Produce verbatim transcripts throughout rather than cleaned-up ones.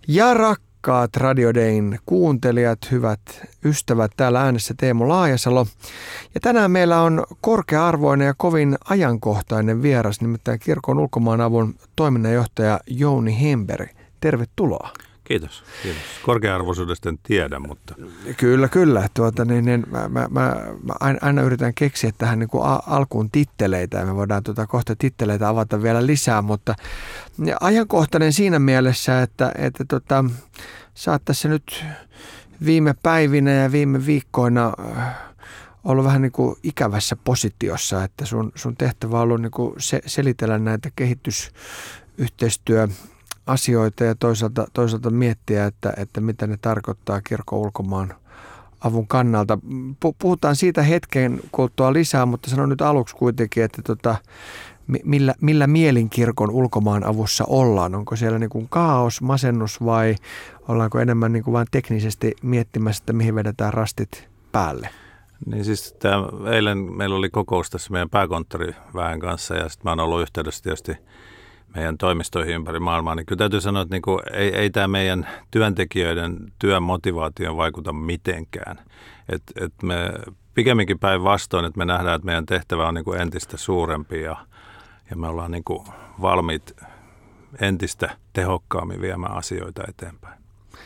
Ja rakkaat Radio Dayn kuuntelijat, hyvät ystävät, täällä äänessä Teemu Laajasalo. Ja tänään meillä on korkea-arvoinen ja kovin ajankohtainen vieras, nimittäin Kirkon ulkomaanavun toiminnanjohtaja Jouni Hemberg. Tervetuloa. Kiitos. Kiitos. Korkea-arvoisuudesta en tiedä, mutta... Kyllä, kyllä. Tuota, niin, niin, mä, mä, mä, mä aina yritän keksiä tähän niin kuin alkuun titteleitä ja me voidaan tuota kohta titteleitä avata vielä lisää, mutta ajankohtainen siinä mielessä, että, että tota, sä oot tässä nyt viime päivinä ja viime viikkoina ollut vähän niin kuin ikävässä positiossa, että sun, sun tehtävä on ollut niin kuin se, selitellä näitä kehitysyhteistyö asioita ja toisaalta, toisaalta miettiä, että, että mitä ne tarkoittaa kirkon ulkomaan avun kannalta. Puhutaan siitä hetken kuluttua lisää, mutta sanon nyt aluksi kuitenkin, että tota, millä, millä mielin kirkon ulkomaan avussa ollaan? Onko siellä niin kuin kaos, masennus vai ollaanko enemmän niin kuin vain teknisesti miettimässä, että mihin vedetään rastit päälle? Niin siis tämä, eilen meillä oli kokous tässä meidän pääkonttoriväen kanssa ja sitten mä oon ollut yhteydessä tietysti meidän toimistoihin ympäri maailmaa, niin kyllä täytyy sanoa, että niinku, ei, ei tämä meidän työntekijöiden työn motivaatioon vaikuta mitenkään. Et, et me pikemminkin päinvastoin, että me nähdään, että meidän tehtävä on niinku entistä suurempi ja, ja me ollaan niinku valmiit entistä tehokkaammin viemään asioita eteenpäin.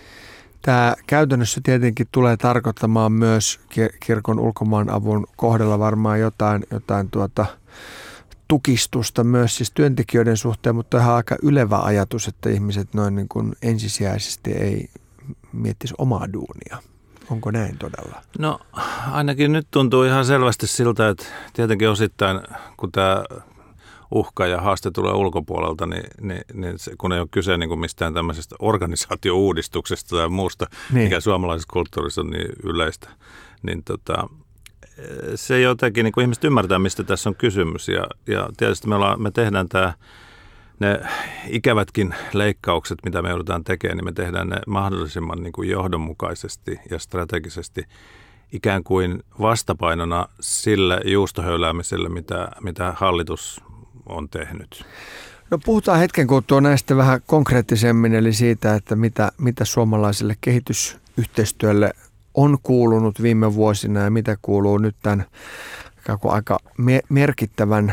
Tämä käytännössä tietenkin tulee tarkoittamaan myös kirkon ulkomaanavun kohdalla varmaan jotain, jotain tuota... tukistusta myös siis työntekijöiden suhteen, mutta ihan aika ylevä ajatus, että ihmiset noin niin kuin ensisijaisesti ei miettisi omaa duunia. Onko näin todella? No ainakin nyt tuntuu ihan selvästi siltä, että tietenkin osittain kun tämä uhka ja haaste tulee ulkopuolelta, niin, niin, niin se, kun ei ole kyse niin kuin mistään tämmöisestä organisaatio-uudistuksesta tai muusta, niin. mikä suomalaisessa kulttuurissa on niin yleistä, niin tota... se jotenkin niin kuin ihmiset ymmärtää, mistä tässä on kysymys ja, ja tietysti me, ollaan, me tehdään tämä, ne ikävätkin leikkaukset, mitä me joudutaan tekemään, niin me tehdään ne mahdollisimman niin kuin johdonmukaisesti ja strategisesti ikään kuin vastapainona sille juustohöyläämiselle, mitä, mitä hallitus on tehnyt. No puhutaan hetken kuluttua näistä vähän konkreettisemmin, eli siitä, että mitä, mitä suomalaiselle kehitysyhteistyölle on kuulunut viime vuosina ja mitä kuuluu nyt tämän aika merkittävän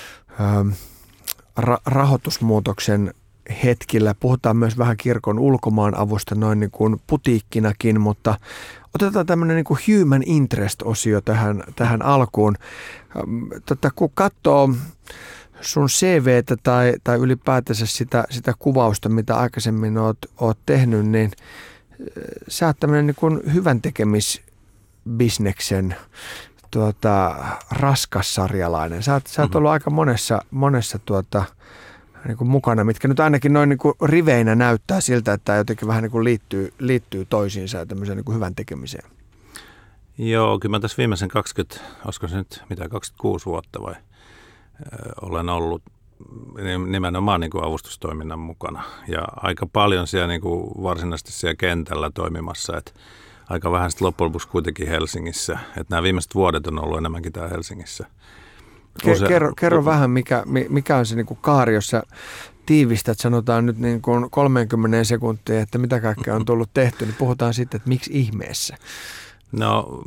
ra- rahoitusmuutoksen hetkillä. Puhutaan myös vähän kirkon ulkomaan avusta noin niin kuin putiikkinakin, mutta otetaan tämmöinen niin kuin human interest-osio tähän, tähän alkuun. Tota, kun katsoo sun C V:tä tai, tai ylipäätänsä sitä, sitä kuvausta, mitä aikaisemmin oot, oot tehnyt, niin sä oot tämmöinen niin kuin hyvän tekemisbisneksen tuota, raskassarjalainen. Sä oot, sä oot ollut aika monessa, monessa tuota, niin kuin mukana, mitkä nyt ainakin noin niin kuin riveinä näyttää siltä, että tämä jotenkin vähän niin kuin liittyy, liittyy toisiinsa ja tämmöiseen niin kuin hyvän tekemiseen. Joo, kyllä mä tässä viimeisen kaksikymmentä, olisiko se nyt mitä, kaksikymmentäkuusi vuotta vai ö, olen ollut nimenomaan niin kuin avustustoiminnan mukana ja aika paljon siellä niin kuin varsinaisesti siellä kentällä toimimassa, että aika vähän sitten loppujen lopuksi kuitenkin Helsingissä, että nämä viimeiset vuodet on ollut enemmänkin täällä Helsingissä. Use- kerro, kerro vähän, mikä, mikä on se niin kuin kaari, jossa tiivistät, sanotaan nyt niin kuin kolmekymmentä sekuntia, että mitä kaikkea on tullut tehty, niin puhutaan sitten, että miksi ihmeessä? No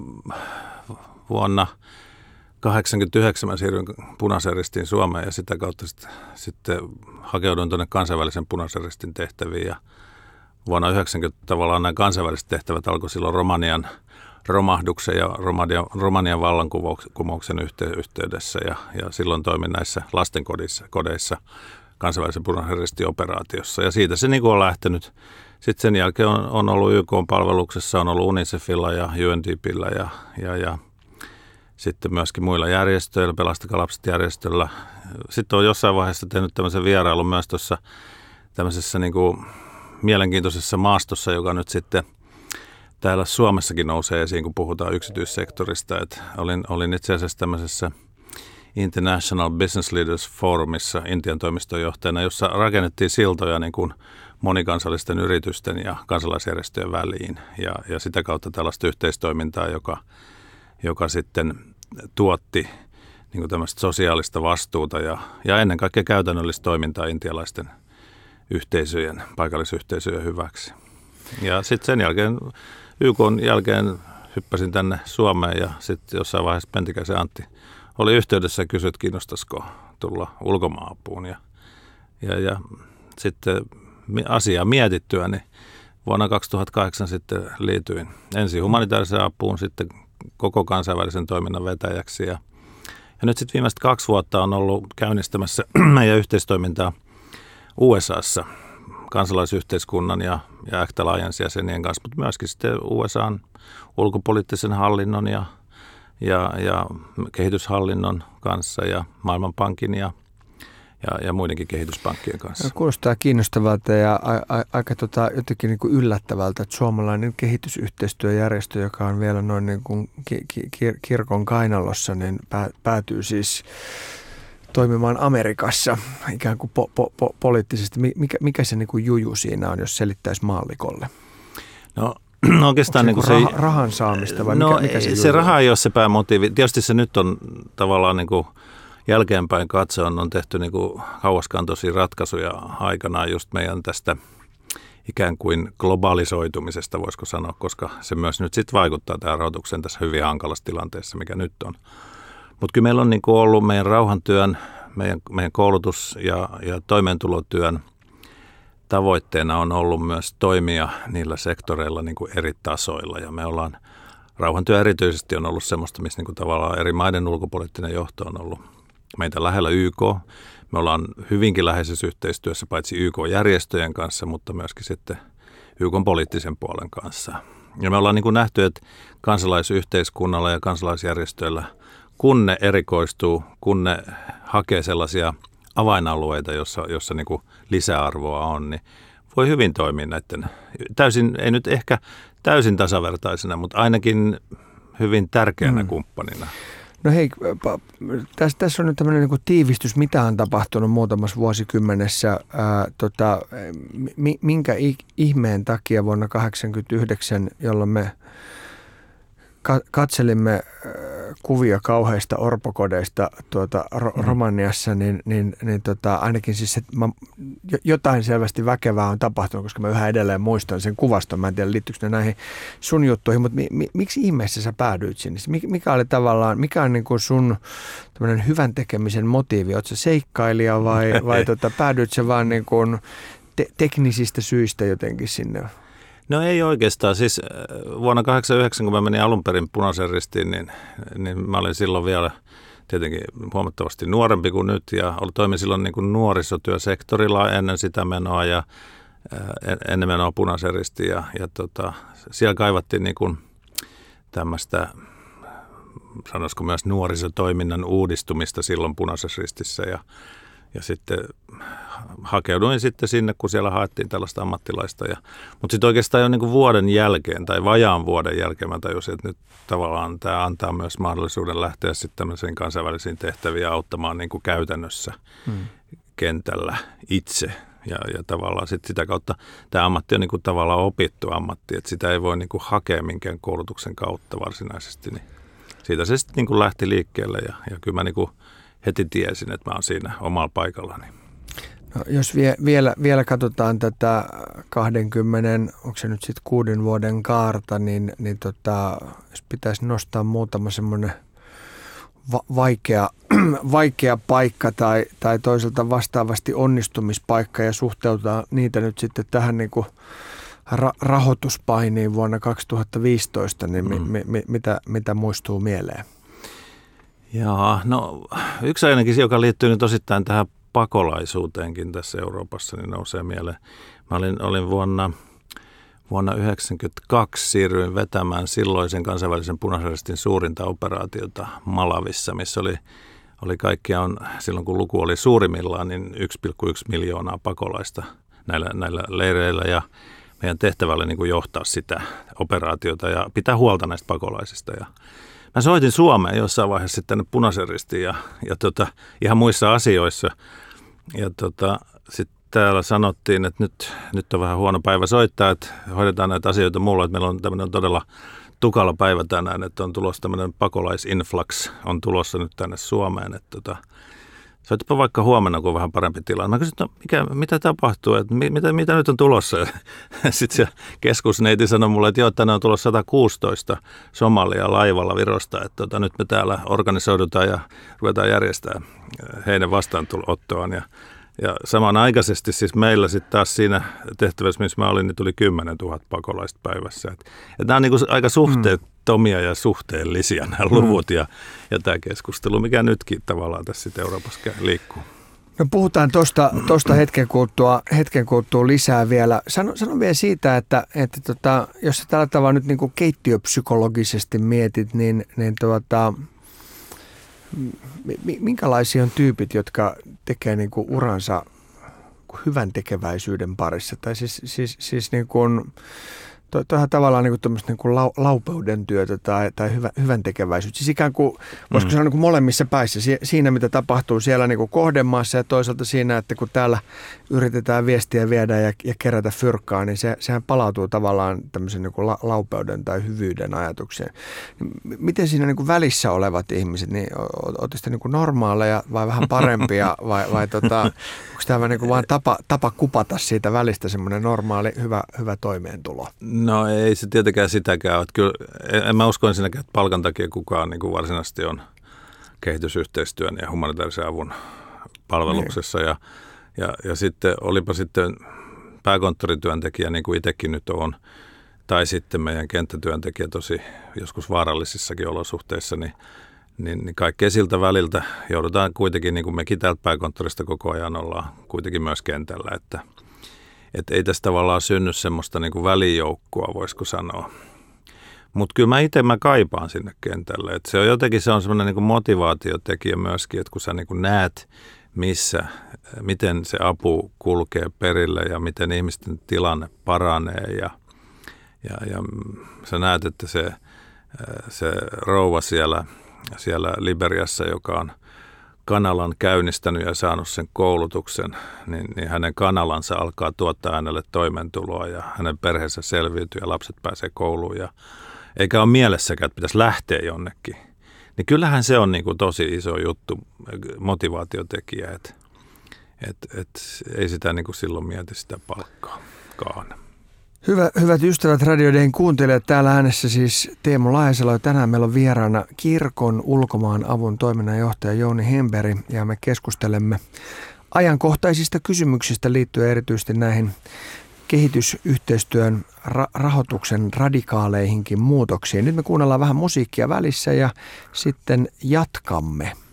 vuonna kahdeksankymmentäyhdeksän mä siirryin Punaisen Ristiin Suomeen ja sitä kautta sitten, sitten hakeuduin tuonne kansainvälisen Punaisen Ristin tehtäviin. Ja vuonna yhdeksänkymmentä tavallaan nämä kansainväliset tehtävät alkoi silloin Romanian romahduksen ja Romanian, Romanian vallankumouksen yhteydessä. Ja, ja silloin toimin näissä lastenkodeissa kansainvälisen Punaisen Ristin operaatiossa. Ja siitä se niin kuin on lähtenyt. Sitten sen jälkeen on, on ollut Y K-palveluksessa, on ollut UNICEFilla ja U N D P:llä ja, ja, ja sitten myöskin muilla järjestöillä, Pelastakaa lapset -järjestöllä. Sitten on jossain vaiheessa tehnyt tämmöisen vierailun myös tuossa tämmöisessä niin kuin mielenkiintoisessa maastossa, joka nyt sitten täällä Suomessakin nousee esiin, kun puhutaan yksityissektorista. Et olin, olin itse asiassa tämmöisessä International Business Leaders Forumissa Intian toimistonjohtajana, jossa rakennettiin siltoja niin kuin monikansallisten yritysten ja kansalaisjärjestöjen väliin ja, ja sitä kautta tällaista yhteistoimintaa, joka, joka sitten tuotti niin kuin tämmöistä sosiaalista vastuuta ja, ja ennen kaikkea käytännöllistä toimintaa intialaisten yhteisöjen, paikallisyhteisöjen hyväksi. Ja sitten sen jälkeen, Y K:n jälkeen hyppäsin tänne Suomeen ja sitten jossain vaiheessa Pentikäisen Antti oli yhteydessä ja kysyi, että kiinnostaisiko tulla ulkomaan-apuun. Ja, ja, ja sitten asiaa mietittyä, niin vuonna kaksituhattakahdeksan sitten liityin ensin humanitaariseen apuun, sitten koko kansainvälisen toiminnan vetäjäksi. Ja, ja nyt sitten viimeiset kaksi vuotta on ollut käynnistämässä meidän yhteistoimintaa U S A:ssa kansalaisyhteiskunnan ja, ja Act Alliance jäsenien kanssa, mutta myöskin sitten U S A:n ulkopoliittisen hallinnon ja, ja, ja kehityshallinnon kanssa ja Maailmanpankin ja, ja, ja muidenkin kehityspankkien kanssa. Kuulostaa kiinnostavalta ja a, a, aika tota, jotenkin niin kuin yllättävältä, että suomalainen kehitysyhteistyöjärjestö, joka on vielä noin niin kuin ki, ki, kirkon kainalossa, niin pää, päätyy siis toimimaan Amerikassa ikään kuin po, po, po, poliittisesti. Mikä, mikä se niin kuin juju siinä on, jos selittäisi maallikolle? No oikeastaan se niin kuin se rah, rahan saamista vai no, mikä, mikä se, se raha ei ole se päämotiivi. Tietysti se nyt on tavallaan niin kuin jälkeenpäin katsoen on tehty niin kuin kauaskantoisia ratkaisuja aikanaan just meidän tästä ikään kuin globalisoitumisesta, voisiko sanoa, koska se myös nyt sitten vaikuttaa tähän rahoitukseen tässä hyvin hankalassa tilanteessa, mikä nyt on. Mutta kyllä meillä on niin kuin ollut meidän rauhantyön, meidän, meidän koulutus- ja, ja toimeentulotyön tavoitteena on ollut myös toimia niillä sektoreilla niin kuin eri tasoilla. Ja me ollaan, rauhantyö erityisesti on ollut semmoista, missä niin kuin tavallaan eri maiden ulkopoliittinen johto on ollut meitä lähellä Y K. Me ollaan hyvinkin läheisessä yhteistyössä paitsi Y K-järjestöjen kanssa, mutta myöskin sitten Y K:n poliittisen puolen kanssa. Ja me ollaan niin kuin nähty, että kansalaisyhteiskunnalla ja kansalaisjärjestöillä, kun ne erikoistuu, kun ne hakee sellaisia avainalueita, jossa, jossa niin kuin lisäarvoa on, niin voi hyvin toimia näiden täysin, ei nyt ehkä täysin tasavertaisena, mutta ainakin hyvin tärkeänä mm. kumppanina. No hei, tässä, tässä on nyt tämmöinen niin kuin tiivistys, mitä on tapahtunut muutamassa vuosikymmenessä. Ää, tota, minkä ihmeen takia vuonna tuhatyhdeksänsataakahdeksankymmentäyhdeksän, jolloin me katselimme kuvia kauheista orpokodeista tuota Ro- Romaniassa, niin, niin, niin tota, ainakin siis se, mä, jotain selvästi väkevää on tapahtunut, koska mä yhä edelleen muistan sen kuvaston. Mä en tiedä, liittyykö ne näihin sun juttuihin, mutta mi, mi, miksi ihmeessä sä päädyit sinne? Mikä oli tavallaan, mikä on niin kuin sun tämmöinen hyvän tekemisen motiivi? Oletko sä seikkailija vai, vai tota, päädyit sä vaan niin kuin te, teknisistä syistä jotenkin sinne? No ei oikeastaan. Siis vuonna kahdeksankymmentäyhdeksän, kun mä menin alun perin Punaisen Ristiin, niin, niin mä olin silloin vielä tietenkin huomattavasti nuorempi kuin nyt ja toimin silloin niin kuin nuorisotyösektorilla ennen sitä menoa ja ennen menoa Punaisen Ristiin ja, ja tota, siellä kaivattiin niin kuin tämmöistä, sanoisiko myös nuorisotoiminnan uudistumista silloin Punaisessa Ristissä ja Ja sitten hakeuduin sitten sinne, kun siellä haettiin tällaista ammattilaista. Ja, mutta sitten oikeastaan jo niin kuin vuoden jälkeen tai vajaan vuoden jälkeen mä tajusin, että nyt tavallaan tämä antaa myös mahdollisuuden lähteä sitten tämmöisiin kansainvälisiin tehtäviin auttamaan niin kuin käytännössä hmm. kentällä itse. Ja, ja tavallaan sitten sitä kautta tämä ammatti on niin kuin tavallaan opittu ammatti, että sitä ei voi niin kuin hakea minkään koulutuksen kautta varsinaisesti. Niin siitä se sitten niin kuin lähti liikkeelle ja, ja kyllä mä niin kuin heti tiesin, että mä oon siinä omalla paikallani. No, jos vie, vielä, vielä katsotaan tätä kaksikymmentä, onko se nyt sitten kuuden vuoden kaarta, niin, niin tota, jos pitäisi nostaa muutama semmoinen va- vaikea, vaikea paikka tai, tai toisaalta vastaavasti onnistumispaikka ja suhteutaa niitä nyt sitten tähän niin kuin ra- rahoituspainiin vuonna kaksituhattaviisitoista, niin mm. mi, mi, mitä, mitä muistuu mieleen? Jaa, no yksi ainakin, joka liittyy nyt osittain tähän pakolaisuuteenkin tässä Euroopassa, niin nousee mieleen. Mä olin, olin vuonna, vuonna yhdeksänkymmentäkaksi siirryin vetämään silloisen kansainvälisen Punaisen Ristin suurinta operaatiota Malavissa, missä oli, oli kaikkiaan, silloin kun luku oli suurimmillaan, niin yksi pilkku yksi miljoonaa pakolaista näillä, näillä leireillä ja meidän tehtävä oli niin kuin johtaa sitä operaatiota ja pitää huolta näistä pakolaisista ja mä soitin Suomeen jossain vaiheessa sitten tänne Punaisen Ristiin ja, ja tota, ihan muissa asioissa. Ja tota, sitten täällä sanottiin, että nyt, nyt on vähän huono päivä soittaa, että hoidetaan näitä asioita mulla. Että meillä on tämmöinen todella tukala päivä tänään, että on tulossa tämmöinen pakolaisinflux on tulossa nyt tänne Suomeen. Että tota, soitapa vaikka huomenna, kun on vähän parempi tilanne. Mä kysyin, no, mikä, mitä tapahtuu, että mitä, mitä nyt on tulossa? Sitten se keskusneiti sanoi mulle, että joo, tänne on tulossa sata kuusitoista Somalia laivalla Virosta, että tota, nyt me täällä organisoidutaan ja ruvetaan järjestämään heidän vastaanottoaan. Ja, ja samanaikaisesti siis meillä sitten taas siinä tehtävässä, missä mä olin, niin tuli kymmenen tuhatta pakolaista päivässä. Että et nämä on niin kuin aika suhteettomia ja suhteellisia nämä luvut ja, ja tämä keskustelu, mikä nytkin tavallaan tässä sitten Euroopassa liikkuu. No puhutaan tuosta tosta hetken kuluttua, hetken kuluttua lisää vielä. Sano, sano vielä siitä, että, että tota, jos sä tällä tavalla nyt niin kuin keittiöpsykologisesti mietit, niin, niin tuota, minkälaisia on tyypit, jotka tekee niin kuin uransa hyvän tekeväisyyden parissa? Tai siis, siis, siis niin kuin, to, toihan tavallaan niin kuin tämmöistä niin kuin lau, laupeuden työtä tai, tai hyvä, hyvän tekeväisyyttä. Siis ikään kuin, voisiko mm. sanoa niin kuin molemmissa päissä, siinä mitä tapahtuu siellä niin kuin kohdemaassa ja toisaalta siinä, että kun täällä yritetään viestiä viedä ja, ja kerätä fyrkkaa, niin se, sehän palautuu tavallaan tämmöisen niin kuin la, laupeuden tai hyvyyden ajatukseen. Miten siinä niin kuin välissä olevat ihmiset, niin ootte sitten niin kuin normaaleja vai vähän parempia vai, vai tota, onko tämä niin kuin vaan tapa, tapa kupata siitä välistä semmoinen normaali hyvä, hyvä toimeentulo? No ei se tietenkään sitäkään ole. Kyllä, en mä usko ensinnäkään, että palkan takia kukaan niin kuin varsinaisesti on kehitysyhteistyön ja humanitaarisen avun palveluksessa. Ja, ja, ja sitten olipa sitten pääkonttorityöntekijä, niin kuin itsekin nyt on, tai sitten meidän kenttätyöntekijä tosi joskus vaarallisissakin olosuhteissa, niin, niin, niin kaikkea siltä väliltä joudutaan kuitenkin, niin kuin mekin täältä pääkonttorista koko ajan ollaan kuitenkin myös kentällä, että Että ei tästä tavallaan synny semmoista niin kuin välijoukkoa, voisiko sanoa. Mutta kyllä mä itse mä kaipaan sinne kentälle. Et se on jotenkin se on semmoinen niin kuin motivaatiotekijä myöskin, että kun sä niin kuin näet, missä, miten se apu kulkee perille ja miten ihmisten tilanne paranee. Ja, ja, ja sä näet, että se, se rouva siellä, siellä Liberiassa, joka on kanalan käynnistänyt ja saanut sen koulutuksen, niin, niin hänen kanalansa alkaa tuottaa hänelle toimeentuloa ja hänen perheensä selviytyy ja lapset pääsee kouluun. Ja, eikä ole mielessäkään, että pitäisi lähteä jonnekin. Niin kyllähän se on niin kuin tosi iso juttu, motivaatiotekijä, että et, et, ei sitä niin kuin silloin mieti sitä palkkaakaan. Hyvä, hyvät ystävät, Radio Dayn kuuntelijat, täällä äänessä siis Teemu Laihasalo ja tänään meillä on vieraana kirkon ulkomaan avun toiminnanjohtaja Jouni Hemberg ja me keskustelemme ajankohtaisista kysymyksistä liittyen erityisesti näihin kehitysyhteistyön ra- rahoituksen radikaaleihinkin muutoksiin. Nyt me kuunnellaan vähän musiikkia välissä ja sitten jatkamme.